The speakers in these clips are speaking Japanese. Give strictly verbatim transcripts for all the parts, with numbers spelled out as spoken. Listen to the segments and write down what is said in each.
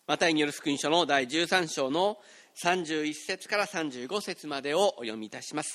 マタイによる福音書のだいじゅうさん章のさんじゅういち節からさんじゅうご節までをお読みいたします。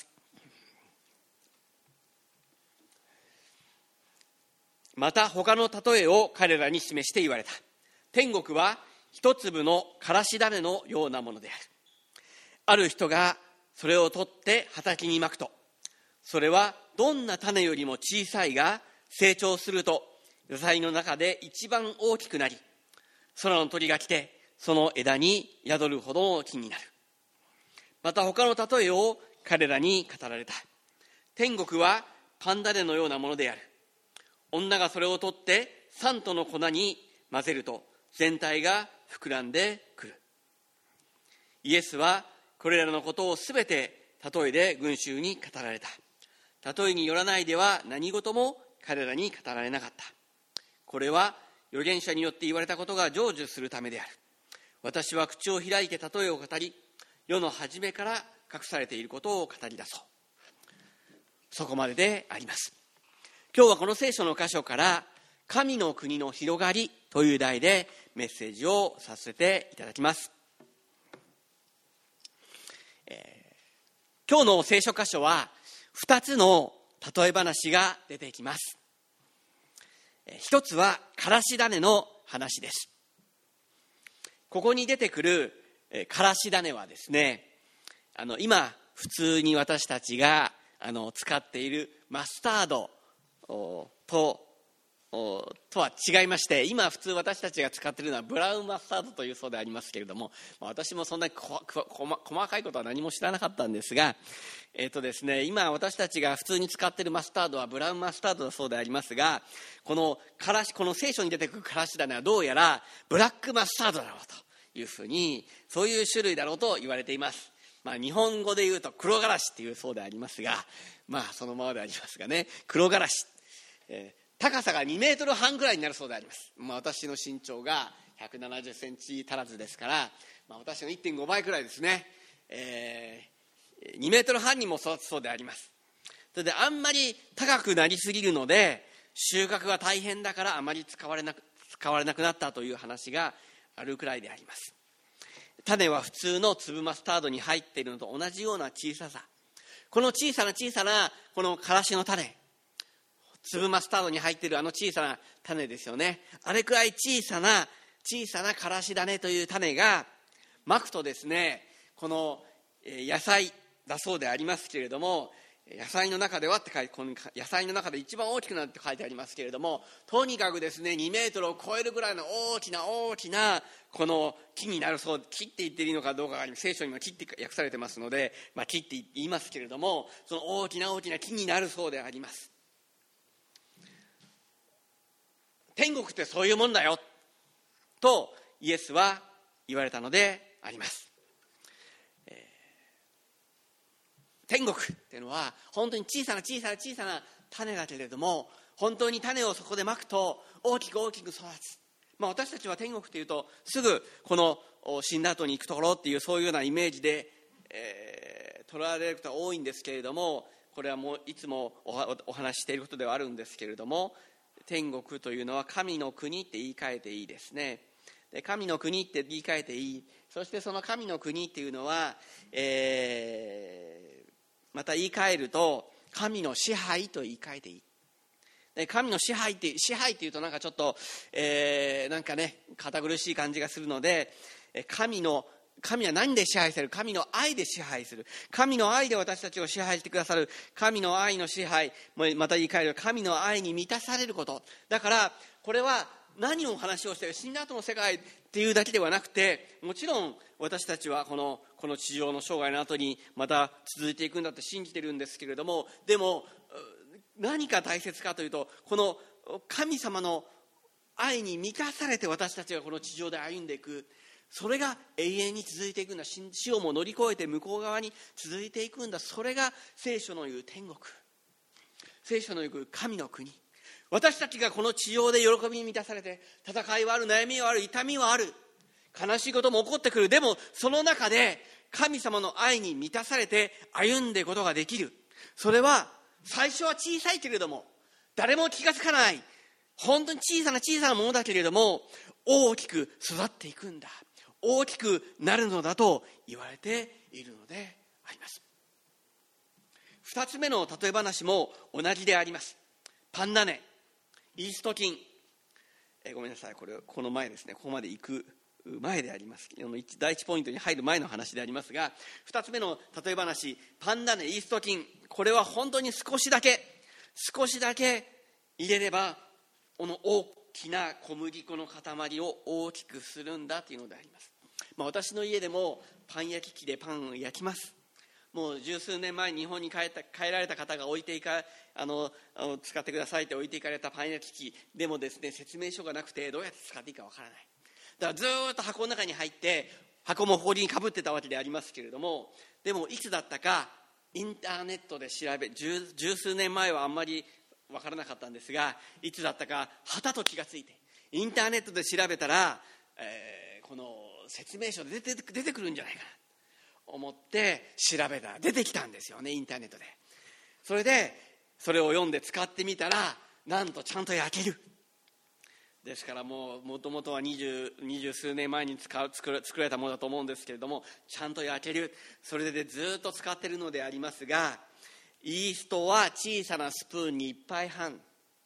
また他の例えを彼らに示して言われた。天国は一粒のからし種のようなものである。ある人がそれを取って畑にまくと、それはどんな種よりも小さいが、成長すると野菜の中で一番大きくなり、空の鳥が来てその枝に宿るほどの木になる。また他の例えを彼らに語られた。天国はパン種のようなものである。女がそれを取ってサントの粉に混ぜると、全体が膨らんでくる。イエスはこれらのことをすべて例えで群衆に語られた。例えによらないでは何事も彼らに語られなかった。これは預言者によって言われたことが成就するためである。私は口を開いて例えを語り、世の初めから隠されていることを語り出そう。そこまでであります。今日はこの聖書の箇所から神の国の広がりという題でメッセージをさせていただきます。えー、今日の聖書箇所はふたつの例え話が出てきます。一つはからし種の話です。ここに出てくるからし種はですね、あの今普通に私たちがあの使っているマスタードととは違いまして、今普通私たちが使っているのはブラウンマスタードというそうでありますけれども、私もそんなにここ細かいことは何も知らなかったんですが、えーとですね、今私たちが普通に使っているマスタードはブラウンマスタードだそうでありますが、このからしこの聖書に出てくるからし種はどうやらブラックマスタードだろうというふうに、そういう種類だろうと言われています。まあ、日本語で言うと黒がらしっていうそうでありますが、まあそのままでありますがね、黒がらし、えー高さがにメートルはんぐらいになるそうであります。まあ、私の身長がひゃくななじゅっセンチ足らずですから、まあ、私の いってんご 倍くらいですね、えー、にメートルはんにも育つそうであります。それであんまり高くなりすぎるので収穫が大変だからあまり使われなく、使われなくなったという話があるくらいであります。種は普通の粒マスタードに入っているのと同じような小ささ。この小さな小さなこのからしの種、粒マスタードに入っているあの小さな種ですよね。あれくらい小さな小さなからし種という種がまくとですね、この野菜だそうでありますけれども、野菜の中ではって書いて、この野菜の中で一番大きくなるって書いてありますけれども、とにかくですねにメートルを超えるぐらいの大きな大きなこの木になるそう。木って言っていいのかどうかが聖書にも木って訳されてますので、まあ、木って言いますけれども、その大きな大きな木になるそうであります。天国ってそういうもんだよとイエスは言われたのであります。えー、天国っていうのは本当に小さな小さな小さな種だけれども、本当に種をそこでまくと大きく大きく育つ。まあ、私たちは天国というとすぐこの死んだ後に行くところっていうそういうようなイメージで、えー、捉えられることが多いんですけれども、これはもういつも お, お話ししていることではあるんですけれども、天国というのは神の国って言い換えていいですね。で、神の国って言い換えていい。そしてその神の国っていうのは、えー、また言い換えると神の支配と言い換えていい。で、神の支配って支配っていうとなんかちょっと、えー、なんかね堅苦しい感じがするので、神の神は何で支配する？神の愛で支配する。神の愛で私たちを支配してくださる。神の愛の支配、また言い換える神の愛に満たされること。だからこれは何を話をしている、死んだ後の世界っていうだけではなくて、もちろん私たちはこのこの地上の生涯の後にまた続いていくんだって信じてるんですけれども、でも何か大切かというと、この神様の愛に満たされて私たちがこの地上で歩んでいく、それが永遠に続いていくんだ。死をも乗り越えて向こう側に続いていくんだ。それが聖書の言う天国、聖書の言う神の国。私たちがこの地上で喜びに満たされて、戦いはある、悩みはある、痛みはある、悲しいことも起こってくる。でもその中で神様の愛に満たされて歩んでいくことができる。それは最初は小さいけれども誰も気がつかない、本当に小さな小さなものだけれども、 大きく育っていくんだ、大きくなるのだと言われているのであります。二つ目の例え話も同じであります。パンダネ、イースト菌、えごめんなさい、これこの前ですね、ここまで行く前であります。第一ポイントに入る前の話でありますが、二つ目の例え話、パンダネ、イースト菌、これは本当に少しだけ少しだけ入れれば、この大きな小麦粉の塊を大きくするんだというのであります。まあ、私の家でもパン焼き器でパンを焼きます。もう十数年前に日本に帰った帰られた方が置いていかあのあの使ってくださいって置いていかれたパン焼き器でもですね、説明書がなくてどうやって使っていいかわからない。だからずっと箱の中に入って箱も埃にかぶってたわけでありますけれども、でもいつだったかインターネットで調べ、十, 十数年前はあんまりわからなかったんですが、いつだったかはたと気がついてインターネットで調べたら、えー、この説明書で出て出てくるんじゃないかな思って調べたら出てきたんですよね、インターネットで。それでそれを読んで使ってみたら、なんとちゃんと焼ける。ですからもうもともとは二十数年前に使う作ら作られたものだと思うんですけれども、ちゃんと焼ける。それでずっと使っているのでありますが、イーストは小さなスプーンにいっぱい半、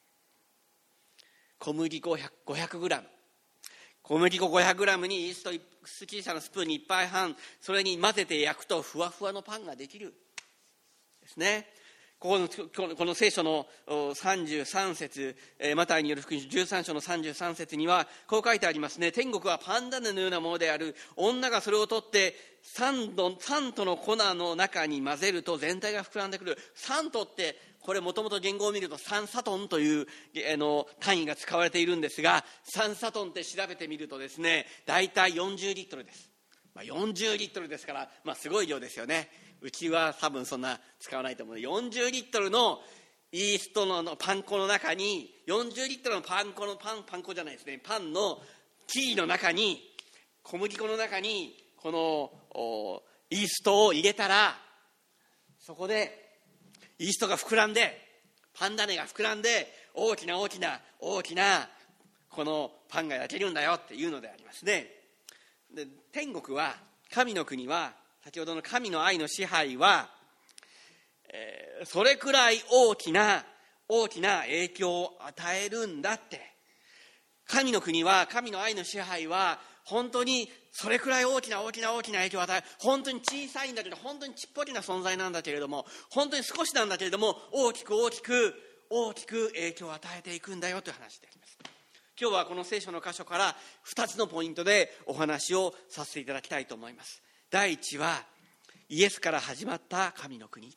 小麦粉ごひゃくグラム、小麦粉ごひゃくグラムにイースト小さなスプーンにいっぱい半、それに混ぜて焼くとふわふわのパンができるですね。ここのこの聖書のさんじゅうさん節、マタイによる福音書じゅうさん章のさんじゅうさん節にはこう書いてありますね。天国はパンダネのようなものである。女がそれを取ってサンドサントの粉の中に混ぜると全体が膨らんでくる。サントってこれもともと言語を見るとさんサトンというあの単位が使われているんですが、さんサトンって調べてみるとですね、だいたいよんじゅうリットルです。まあ、よんじゅうリットルですから、まあ、すごい量ですよね。うちは多分そんな使わないと思う。よんじゅうリットルのイーストのパン粉の中に、よんじゅうリットルのパン粉のパンパン粉じゃないですね、パンの生地の中に、小麦粉の中にこのイーストを入れたら、そこでイーストが膨らんで、パンダネが膨らんで、大きな大きな大きなこのパンが焼けるんだよっていうのでありますね。で、天国は、神の国は、先ほどの神の愛の支配は、えー、それくらい大きな大きな影響を与えるんだって。神の国は、神の愛の支配は本当にそれくらい大きな大きな大きな影響を与える。本当に小さいんだけど、本当にちっぽけな存在なんだけれども、本当に少しなんだけれども、大きく大きく大きく影響を与えていくんだよという話であります。今日はこの聖書の箇所からふたつのポイントでお話をさせていただきたいと思います。第一は、イエスから始まった神の国。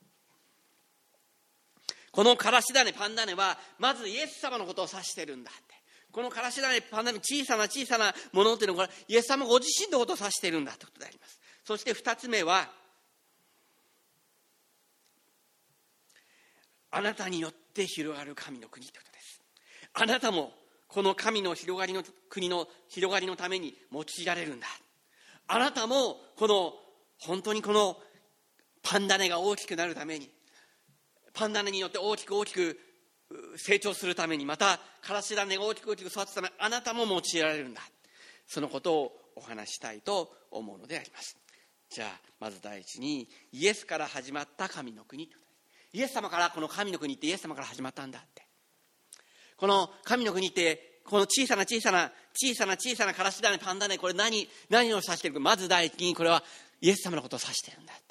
このからし種パンダネはまずイエス様のことを指しているんだって。このからし種パンダネ、小さな小さなものというのはイエス様ご自身のことを指しているんだということであります。そして二つ目は、あなたによって広がる神の国ということです。あなたもこの神の広がりの国の広がりのために用いられるんだ。あなたもこの本当にこのパンダネが大きくなるために、パンダネによって大きく大きく成長するために、またからし種が大きく大きく育つために、あなたも用いられるんだ。そのことをお話したいと思うのであります。じゃあまず第一に、イエスから始まった神の国。イエス様から、この神の国ってイエス様から始まったんだって。この神の国って、この小さな小さな小さな小さなからし種パンダネ、これ何何を指しているか。まず第一にこれはイエス様のことを指しているんだって。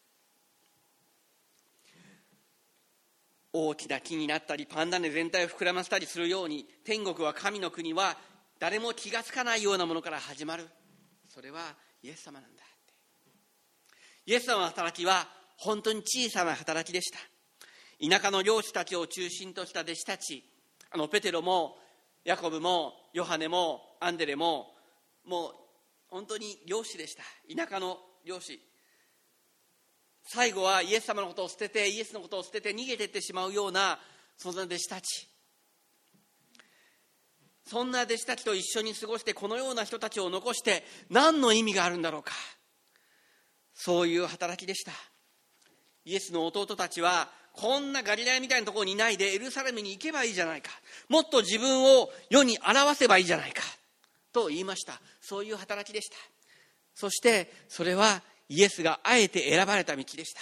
大きな木になったり、パンダネ全体を膨らませたりするように、天国は、神の国は誰も気がつかないようなものから始まる。それはイエス様なんだって。イエス様の働きは本当に小さな働きでした。田舎の漁師たちを中心とした弟子たち、あのペテロもヤコブもヨハネもアンデレも、もう本当に漁師でした。田舎の漁師。最後はイエス様のことを捨てて、イエスのことを捨てて逃げていってしまうような、そんな弟子たち。そんな弟子たちと一緒に過ごして、このような人たちを残して何の意味があるんだろうか。そういう働きでした。イエスの弟たちは、こんなガリラヤみたいなところにいないでエルサレムに行けばいいじゃないか、もっと自分を世に表せばいいじゃないか、 と言いました。そういう働きでした。そしてそれはイエスがあえて選ばれた道でした。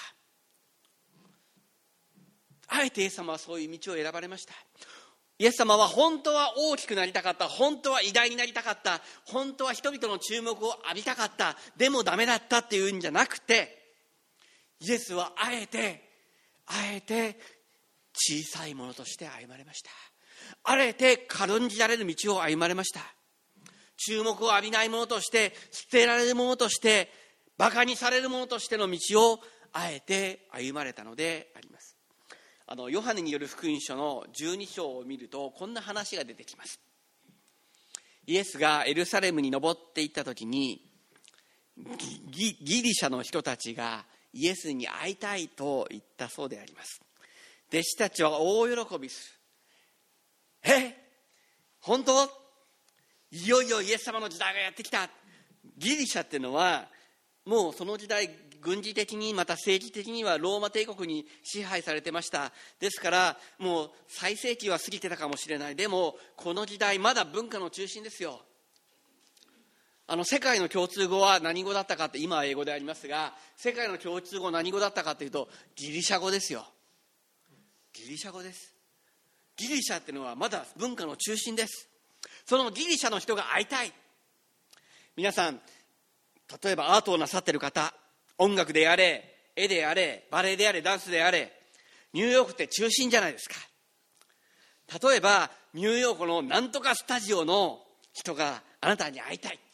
あえてイエス様はそういう道を選ばれました。イエス様は本当は大きくなりたかった、本当は偉大になりたかった、本当は人々の注目を浴びたかった、でもダメだったっていうんじゃなくて、イエスはあえてあえて小さいものとして歩まれました。あえて軽んじられる道を歩まれました。注目を浴びないものとして、捨てられるものとして、バカにされるものとしての道をあえて歩まれたのであります。あのヨハネによる福音書のじゅうに章を見るとこんな話が出てきます。イエスがエルサレムに登っていった時に ギ, ギリシャの人たちがイエスに会いたいと言ったそうであります。弟子たちは大喜びする。え、本当？いよいよイエス様の時代がやってきた。ギリシャっていうのはもうその時代軍事的にまた政治的にはローマ帝国に支配されてました。ですからもう最盛期は過ぎてたかもしれない。でもこの時代まだ文化の中心ですよ。あの世界の共通語は何語だったかって、今は英語でありますが、世界の共通語何語だったかというとギリシャ語ですよ。ギリシャ語です。ギリシャっていうのはまだ文化の中心です。そのギリシャの人が会いたい。皆さん、例えばアートをなさっている方、音楽であれ、絵であれ、バレエであれ、ダンスであれ、ニューヨークって中心じゃないですか。例えばニューヨークのなんとかスタジオの人があなたに会いたい、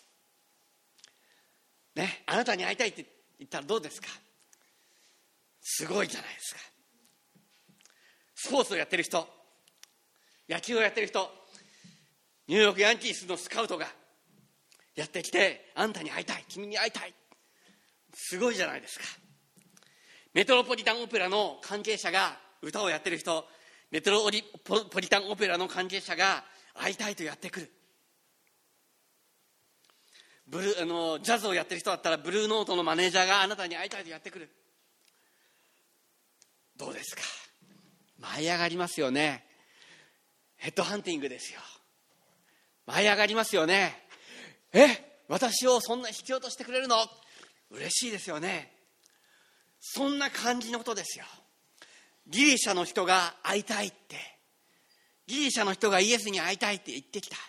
ね、あなたに会いたいって言ったらどうですか？すごいじゃないですか。スポーツをやってる人、野球をやってる人、ニューヨークヤンキースのスカウトがやってきて、あんたに会いたい、君に会いたい、すごいじゃないですか。メトロポリタンオペラの関係者が歌をやってる人、メトロポリタンオペラの関係者が会いたいとやってくる。ブルあのジャズをやってる人だったらブルーノートのマネージャーがあなたに会いたいとやってくる。どうですか？舞い上がりますよね。ヘッドハンティングですよ。舞い上がりますよね。え、私をそんな必要としてくれるの？嬉しいですよね。そんな感じのことですよ。ギリシャの人が会いたいって、ギリシャの人がイエスに会いたいって言ってきた。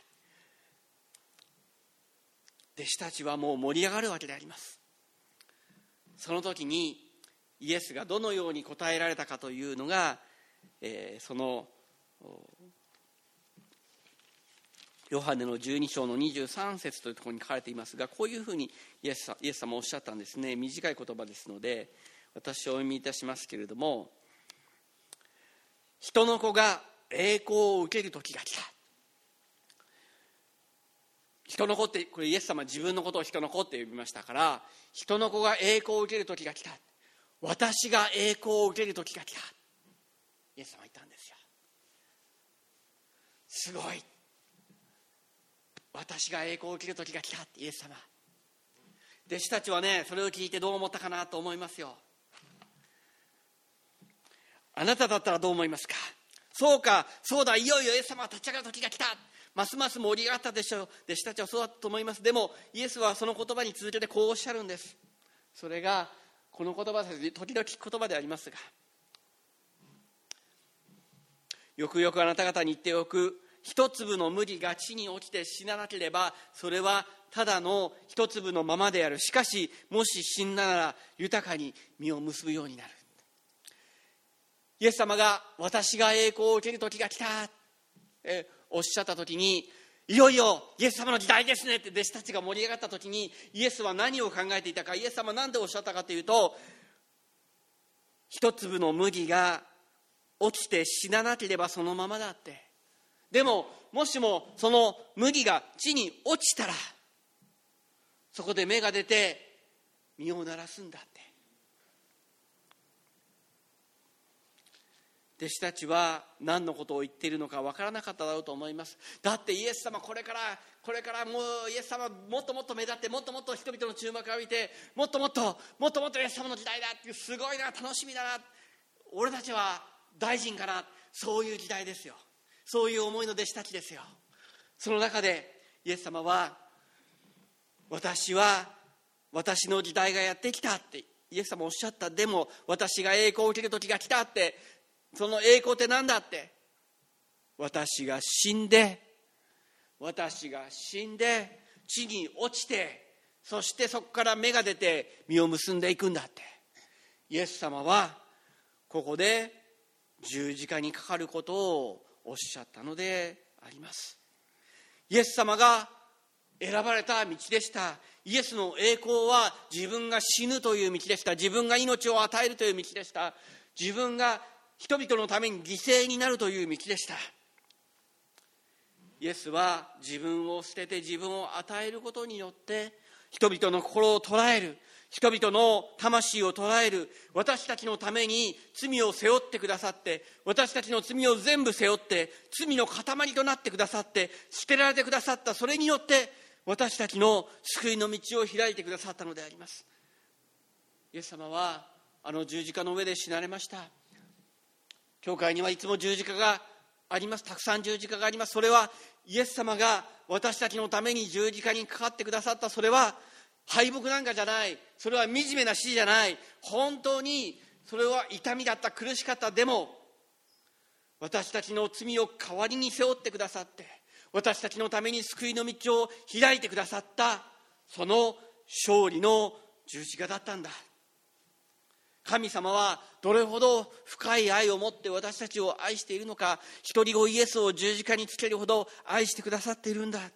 弟子たちはもう盛り上がるわけであります。その時にイエスがどのように答えられたかというのが、えー、そのヨハネのじゅうに章のにじゅうさん節というところに書かれていますが、こういうふうにイエス様、イエス様おっしゃったんですね。短い言葉ですので私お読みいたしますけれども、人の子が栄光を受ける時が来た。人の子って、これイエス様は自分のことを人の子って呼びましたから、人の子が栄光を受ける時が来た、私が栄光を受ける時が来た、イエス様は言ったんですよ。すごい、私が栄光を受ける時が来たってイエス様。弟子たちはね、それを聞いてどう思ったかなと思いますよ。あなただったらどう思いますか？そうか、そうだ、いよいよイエス様は立ち上がる時が来た、ますます盛り上がったでしょう。弟子たちはそうだと思います。でもイエスはその言葉に続けてこうおっしゃるんです。それがこの言葉です。時々聞く言葉でありますが、よくよくあなた方に言っておく。一粒の麦が地に落ちて死ななければ、それはただの一粒のままである。しかしもし死んだなら豊かに実を結ぶようになる。イエス様が私が栄光を受ける時が来た、えおっしゃった時に、いよいよイエス様の時代ですねって弟子たちが盛り上がった時に、イエスは何を考えていたか。イエス様は何でおっしゃったかというと、一粒の麦が落ちて死ななければそのままだって。でももしもその麦が地に落ちたら、そこで芽が出て実をならすんだって。弟子たちは何のことを言っているのか分からなかっただろうと思います。だってイエス様これからこれからもうイエス様もっともっと目立って、もっともっと人々の注目を浴びて、もっともっともっともっとイエス様の時代だっていう、すごいな、楽しみだな、俺たちは大臣かな、そういう時代ですよ。そういう思いの弟子たちですよ。その中でイエス様は、私は私の時代がやってきたってイエス様おっしゃった。でも私が栄光を受ける時が来たって。その栄光って何だって、私が死んで私が死んで地に落ちて、そしてそこから芽が出て実を結んでいくんだって。イエス様はここで十字架にかかることをおっしゃったのであります。イエス様が選ばれた道でした。イエスの栄光は自分が死ぬという道でした。自分が命を与えるという道でした。自分が人々のために犠牲になるという道でした。イエスは自分を捨てて自分を与えることによって人々の心を捉える、人々の魂を捉える、私たちのために罪を背負ってくださって、私たちの罪を全部背負って罪の塊となってくださって、捨てられてくださった。それによって私たちの救いの道を開いてくださったのであります。イエス様はあの十字架の上で死なれました。教会にはいつも十字架があります。たくさん十字架があります。それはイエス様が私たちのために十字架にかかってくださった。それは敗北なんかじゃない。それは惨めな死じゃない。本当にそれは痛みだった、苦しかった。でも私たちの罪を代わりに背負ってくださって、私たちのために救いの道を開いてくださった、その勝利の十字架だったんだ。神様はどれほど深い愛を持って私たちを愛しているのか。一人子イエスを十字架につけるほど愛してくださっているんだ。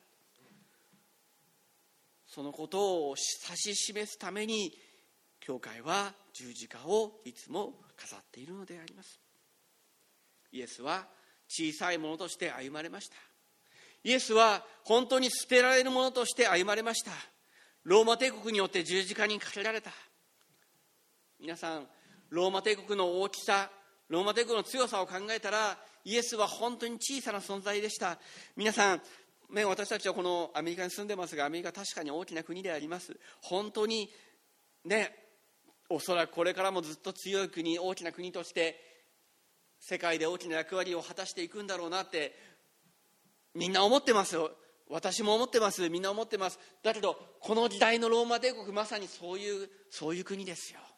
そのことを指し示すために教会は十字架をいつも飾っているのであります。イエスは小さいものとして歩まれました。イエスは本当に捨てられるものとして歩まれました。ローマ帝国によって十字架にかけられた。皆さん、ローマ帝国の大きさ、ローマ帝国の強さを考えたら、イエスは本当に小さな存在でした。皆さん、ね、私たちはこのアメリカに住んでますが、アメリカは確かに大きな国であります。本当にね、おそらくこれからもずっと強い国、大きな国として世界で大きな役割を果たしていくんだろうなってみんな思ってますよ。私も思ってます。みんな思ってます。だけどこの時代のローマ帝国、まさにそういうそういう国ですよ。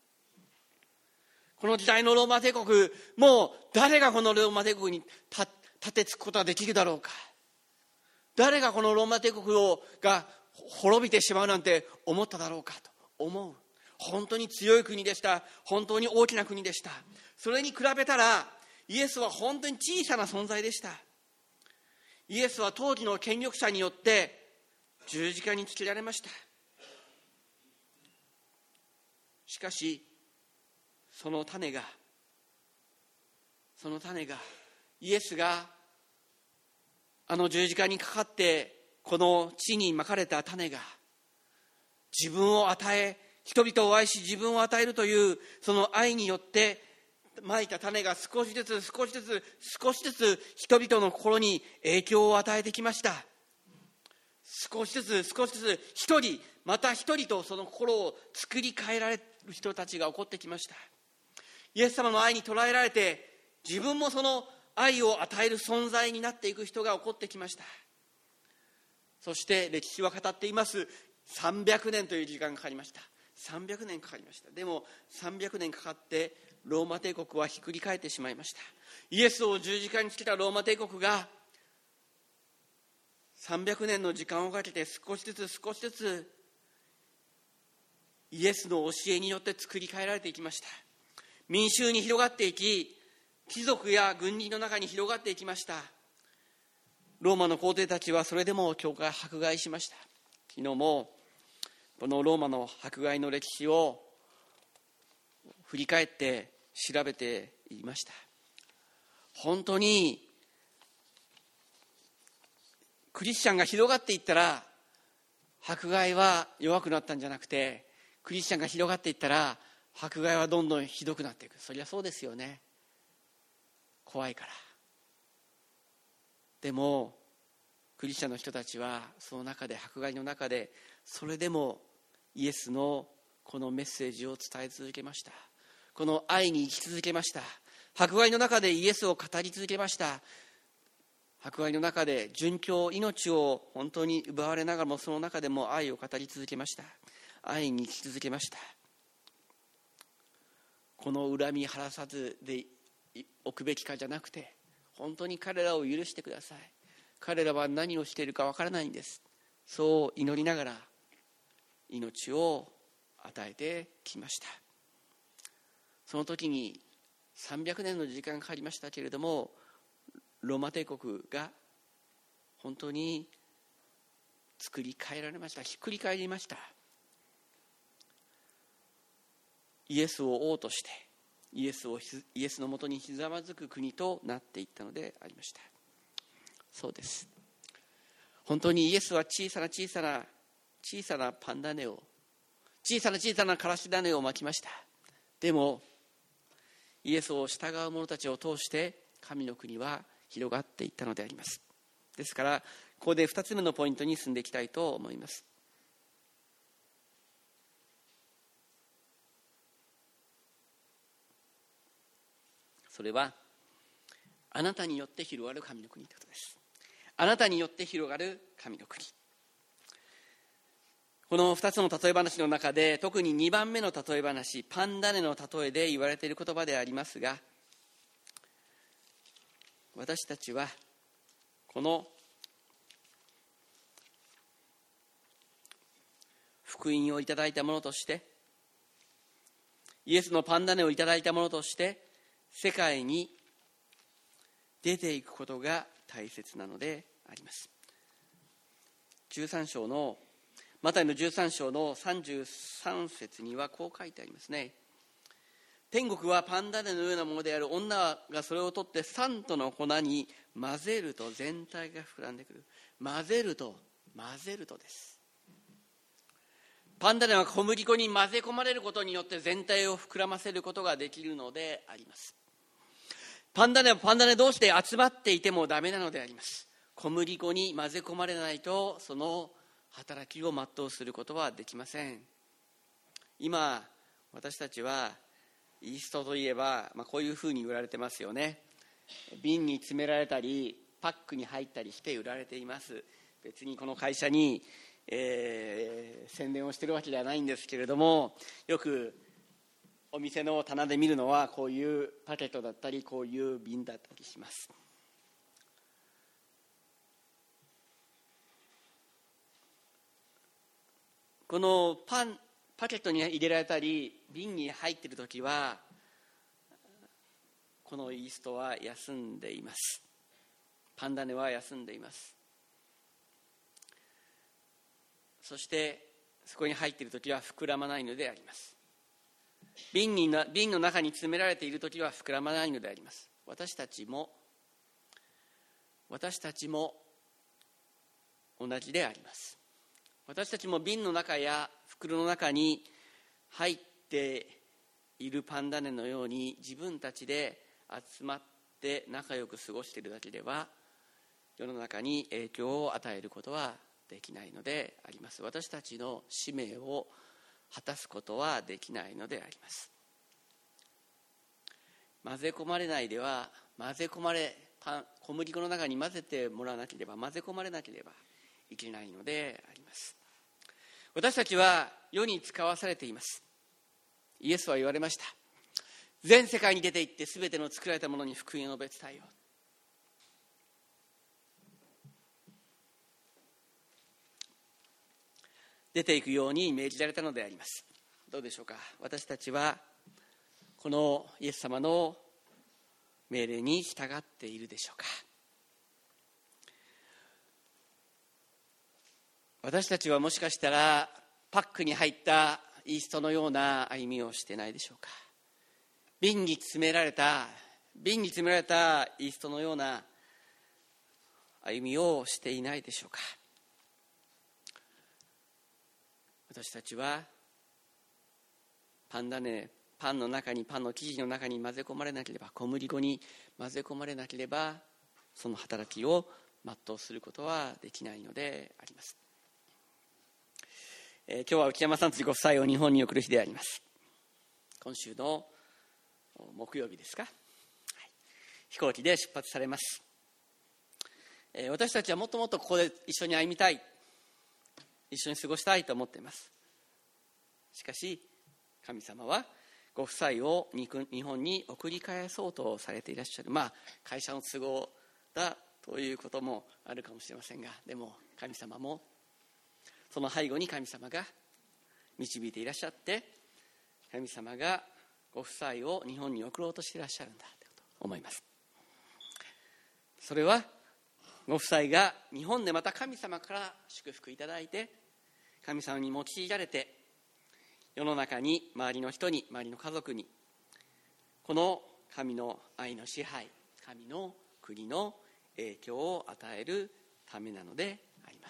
この時代のローマ帝国、もう誰がこのローマ帝国に立てつくことができるだろうか。誰がこのローマ帝国をが滅びてしまうなんて思っただろうかと思う。本当に強い国でした。本当に大きな国でした。それに比べたらイエスは本当に小さな存在でした。イエスは当時の権力者によって十字架につけられました。しかしその種がその種がイエスがあの十字架にかかってこの地にまかれた種が自分を与え、人々を愛し自分を与えるというその愛によってまいた種が少しずつ少しずつ少しずつ人々の心に影響を与えてきました。少しずつ少しずつ一人また一人とその心を作り変えられる人たちが起こってきました。イエス様の愛に捉えられて自分もその愛を与える存在になっていく人が起こってきました。そして歴史は語っています。さんびゃくねんという時間がかかりました。さんびゃくねんかかりました。でもさんびゃくねんかかってローマ帝国はひっくり返ってしまいました。イエスを十字架につけたローマ帝国がさんびゃくねんの時間をかけて少しずつ少しずつイエスの教えによって作り変えられていきました。民衆に広がっていき、貴族や軍人の中に広がっていきました。ローマの皇帝たちはそれでも教会を迫害しました。昨日もこのローマの迫害の歴史を振り返って調べていました。本当にクリスチャンが広がっていったら迫害は弱くなったんじゃなくて、クリスチャンが広がっていったら迫害はどんどんひどくなっていく。そりゃそうですよね。怖いから。でもクリスチャンの人たちはその中で、迫害の中で、それでもイエスのこのメッセージを伝え続けました。この愛に生き続けました。迫害の中でイエスを語り続けました。 迫害の中で殉教、命を本当に奪われながらも、その中でも愛を語り続けました。愛に生き続けました。この恨み晴らさずでおくべきかじゃなくて、本当に彼らを許してください。彼らは何をしているかわからないんです。そう祈りながら命を与えてきました。その時にさんびゃくねんの時間がかかりましたけれども、ローマ帝国が本当に作り変えられました。ひっくり返りました。イエスを王として、イエスをイエスのもとにひざまずく国となっていったのでありました。そうです。本当にイエスは小さな小さな小さなパン種を、小さな小さなからし種をまきました。でもイエスを従う者たちを通して神の国は広がっていったのであります。ですからここでふたつめのポイントに進んでいきたいと思います。それはあなたによって広がる神の国ということです。あなたによって広がる神の国。このふたつの例え話の中で特ににばんめの例え話、パン種の例えで言われている言葉でありますが、私たちはこの福音をいただいたものとして、イエスのパン種をいただいたものとして世界に出ていくことが大切なのであります。じゅうさん章のマタイのじゅうさん章のさんじゅうさん節にはこう書いてありますね。天国はパン種のようなものである。女がそれを取ってサントの粉に混ぜると全体が膨らんでくる。混ぜると混ぜるとです。パン種は小麦粉に混ぜ込まれることによって全体を膨らませることができるのであります。パン種はパン種同士で集まっていてもダメなのであります。小麦粉に混ぜ込まれないとその働きを全うすることはできません。今私たちはイーストといえば、まあ、こういうふうに売られてますよね。瓶に詰められたりパックに入ったりして売られています。別にこの会社に、えー、宣伝をしているわけではないんですけれども、よくお店の棚で見るのはこういうパケットだったりこういう瓶だったりします。このパンパケットに入れられたり瓶に入っているときはこのイーストは休んでいます。パン種は休んでいます。そしてそこに入っているときは膨らまないのであります。瓶にな瓶の中に詰められているときは膨らまないのであります。私たちも私たちも同じであります。私たちも瓶の中や袋の中に入っているパン種のように自分たちで集まって仲良く過ごしているだけでは世の中に影響を与えることはできないのであります。私たちの使命を果たすことはできないのであります。混ぜ込まれないでは混ぜ込まれパン小麦粉の中に混ぜてもらわなければ混ぜ込まれなければいけないのであります。私たちは世に使わされています。イエスは言われました。全世界に出て行って全ての作られたものに福音を述べ伝えよう。出ていくように命じられたのであります。どうでしょうか。私たちはこのイエス様の命令に従っているでしょうか。私たちはもしかしたらパックに入ったイーストのような歩みをしてないでしょうか。瓶に詰められた瓶に詰められたイーストのような歩みをしていないでしょうか。私たちはパン種パンの中にパンの生地の中に混ぜ込まれなければ小麦粉に混ぜ込まれなければその働きを全うすることはできないのであります。えー、今日は内山さんとご夫妻を日本に送る日であります。今週の木曜日ですか、はい、飛行機で出発されます。 えー、私たちはもっともっとここで一緒に歩みたい、一緒に過ごしたいと思っています。しかし神様はご夫妻を日本に送り返そうとされていらっしゃる。まあ会社の都合だということもあるかもしれませんが、でも神様もその背後に神様が導いていらっしゃって、神様がご夫妻を日本に送ろうとしていらっしゃるんだと思います。それはご夫妻が日本でまた神様から祝福いただいて、神様に用いられて、世の中に、周りの人に、周りの家族に、この神の愛の支配、神の国の影響を与えるためなのであります。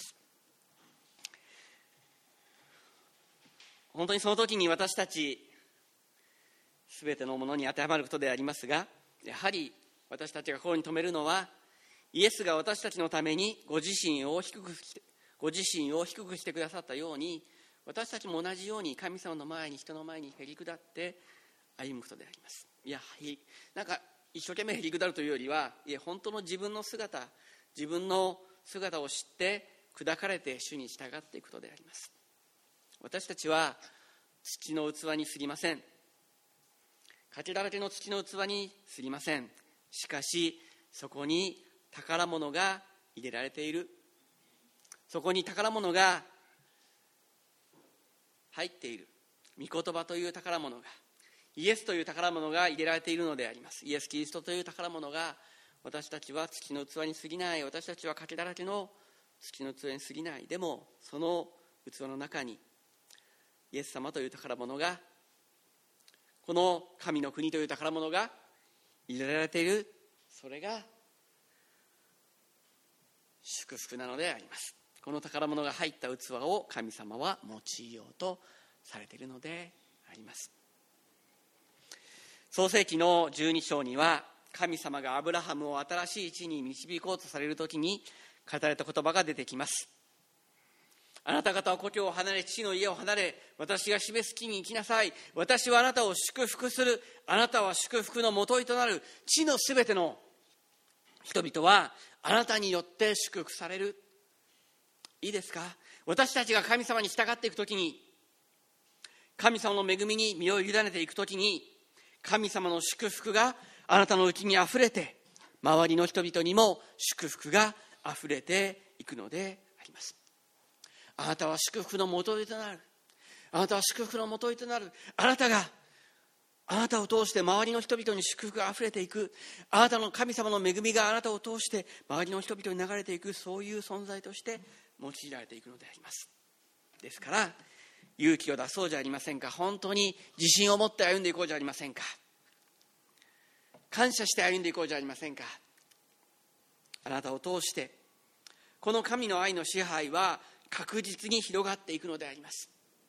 本当にその時に私たちすべてのものに当てはまることでありますが、やはり私たちが心に留めるのは、イエスが私たちのためにご自身を低くしてご自身を低くしてくださったように、私たちも同じように神様の前に、人の前にへり下って歩むことであります。いや、なんか一生懸命へり下るというよりは、いや、本当の自分の姿、自分の姿を知って砕かれて主に従っていくことであります。私たちは土の器にすぎません。かけだらけの土の器にすぎません。しかしそこに宝物が入れられている。そこに宝物が入っている。御言葉という宝物が、イエスという宝物が入れられているのであります。イエス・キリストという宝物が、私たちは土の器に過ぎない、私たちはかけだらけの土の器に過ぎない。でもその器の中にイエス様という宝物が、この神の国という宝物が入れられている。それが祝福なのであります。この宝物が入った器を神様は用いようとされているのであります。創世記のじゅうに章には、神様がアブラハムを新しい地に導こうとされるときに語られた言葉が出てきます。あなた方は故郷を離れ、父の家を離れ、私が示す木に行きなさい。私はあなたを祝福する。あなたは祝福のもといとなる。地のすべての人々はあなたによって祝福される。いいですか？私たちが神様に従っていくときに、神様の恵みに身を委ねていくときに、神様の祝福があなたのうちにあふれて、周りの人々にも祝福があふれていくのであります。あなたは祝福のもといとなる。あなたは祝福のもといとなる。あなたが、あなたを通して周りの人々に祝福があふれていく。あなたの神様の恵みがあなたを通して周りの人々に流れていく、そういう存在として用いられていくのであります。ですから勇気を出そうじゃありませんか。本当に自信を持って歩んでいこうじゃありませんか。感謝して歩んでいこうじゃありませんか。あなたを通してこの神の愛の支配は確実に広がっていくのであります。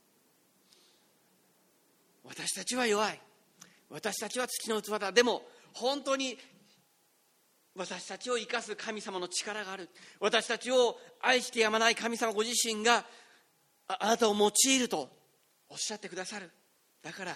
私たちは弱い。私たちは土の器だ。でも本当に私たちを生かす神様の力がある。私たちを愛してやまない神様ご自身が あ, あなたを用いるとおっしゃってくださる。だから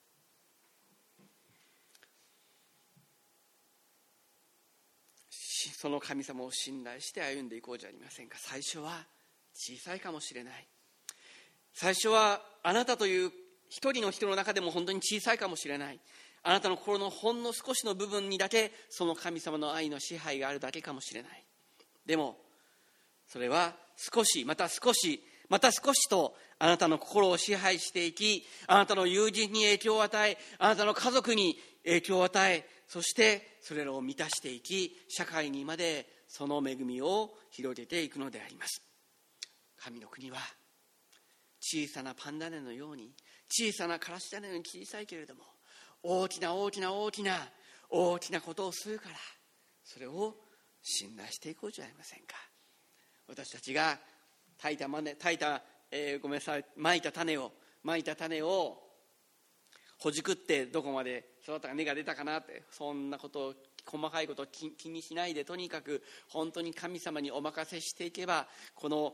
その神様を信頼して歩んでいこうじゃありませんか。最初は小さいかもしれない。最初はあなたという一人の人の中でも本当に小さいかもしれない。あなたの心のほんの少しの部分にだけその神様の愛の支配があるだけかもしれない。でもそれは少しまた少しまた少しとあなたの心を支配していき、あなたの友人に影響を与え、あなたの家族に影響を与え、そしてそれらを満たしていき、社会にまでその恵みを広げていくのであります。神の国は小さなパン種のように、小さなからし種のように小さいけれども、大きな大きな大きな大きなことをするから、それを信頼していこうじゃありませんか。私たちが炊いたまね炊いた、えー、ごめんなさいまいた種をまいた種をほじくってどこまで育ったか根が出たかなって、そんなことを細かいことを 気, 気にしないで、とにかく本当に神様にお任せしていけば、この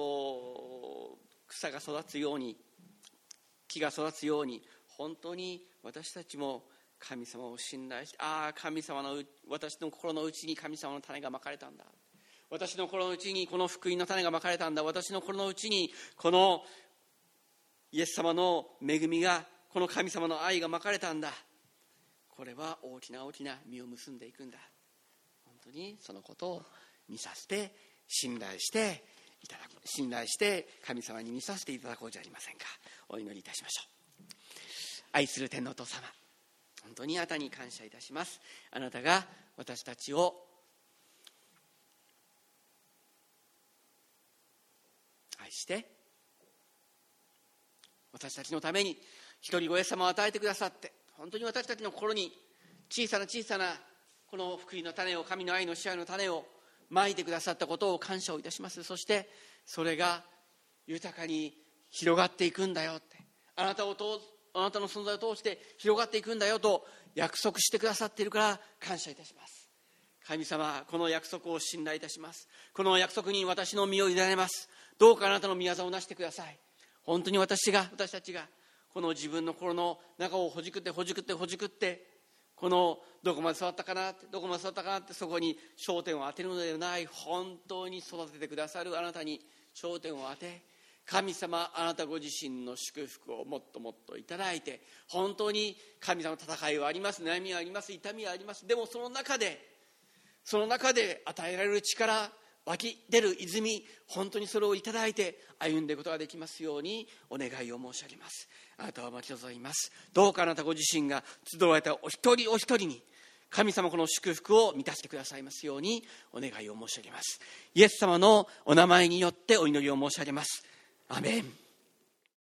草が育つように、木が育つように、本当に私たちも神様を信頼して、ああ神様の私の心の内に神様の種がまかれたんだ、 私の心の内にこの福音の種がまかれたんだ。私の心の内にこのイエス様の恵みが、この神様の愛がまかれたんだ。これは大きな大きな実を結んでいくんだ。本当にそのことを見させて、信頼していただく、信頼して神様に見させていただこうじゃありませんか。お祈りいたしましょう。愛する天のお父様、本当にあなたに感謝いたします。あなたが私たちを愛して私たちのために一人子イエス様を与えてくださって、本当に私たちの心に小さな小さなこの福音の種を、神の愛の支配の種をまいてくださったことを感謝をいたします。そしてそれが豊かに広がっていくんだよって、あなたを通あなたの存在を通して広がっていくんだよと約束してくださっているから感謝いたします。神様、この約束を信頼いたします。この約束に私の身を委ねます。どうかあなたの御業をなしてください。本当に私が私たちがこの自分の心の中をほじくってほじくってほじくって、このどこまで育ったかなってどこまで育ったかなってそこに焦点を当てるのではない、本当に育ててくださるあなたに焦点を当て、神様、あなたご自身の祝福をもっともっといただいて、本当に神様の戦いはあります、悩みはあります、痛みはあります。でもその中でその中で与えられる力、湧き出る泉、本当にそれをいただいて歩んでいくことができますようにお願いを申し上げます。あなたは待ち望みます。どうかあなたご自身が集われたお一人お一人に神様この祝福を満たしてくださいますようにお願いを申し上げます。イエス様のお名前によってお祈りを申し上げます。アメン。